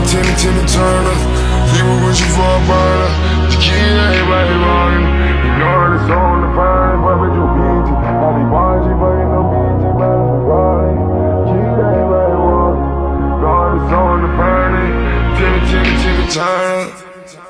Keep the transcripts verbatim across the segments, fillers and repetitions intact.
Timmy, Timmy Turner. People wish you for a burner. The kid, everybody running. You know it's on the fine, but with your B G. Now they want you, but you know B G, but it's running. Kid, everybody running. You know it's on the fine. Timmy, Timmy, Timmy Turner.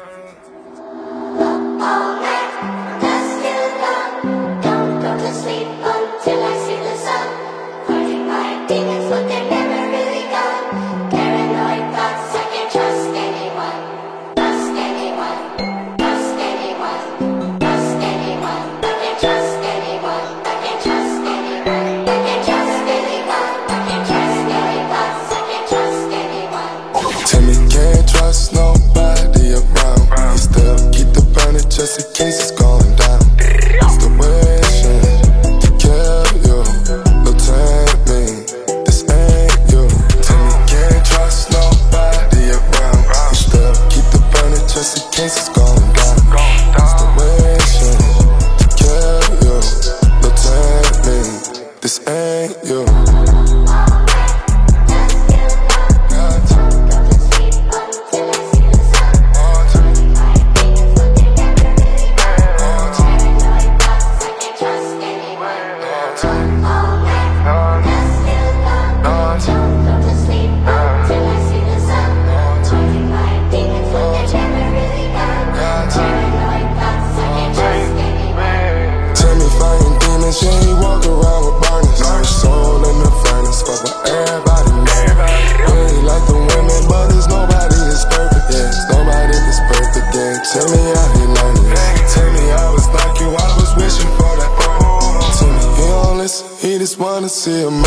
Just in case it's going down. It's the wishing to kill you. Don't tempt me, this ain't you. Tell me can't trust nobody around. You still keep the burner just in case it's going down. It's the wishing to kill you. Don't tempt me, this ain't you. She ain't walk around with burners. Her soul in the furnace, but what everybody knows. Really like the women, but there's nobody is perfect. Yeah, there's nobody that's perfect. Yeah, tell me how he learned it. Tell me I was like you, I was wishing for that. Tell me he don't listen, he just wanna see a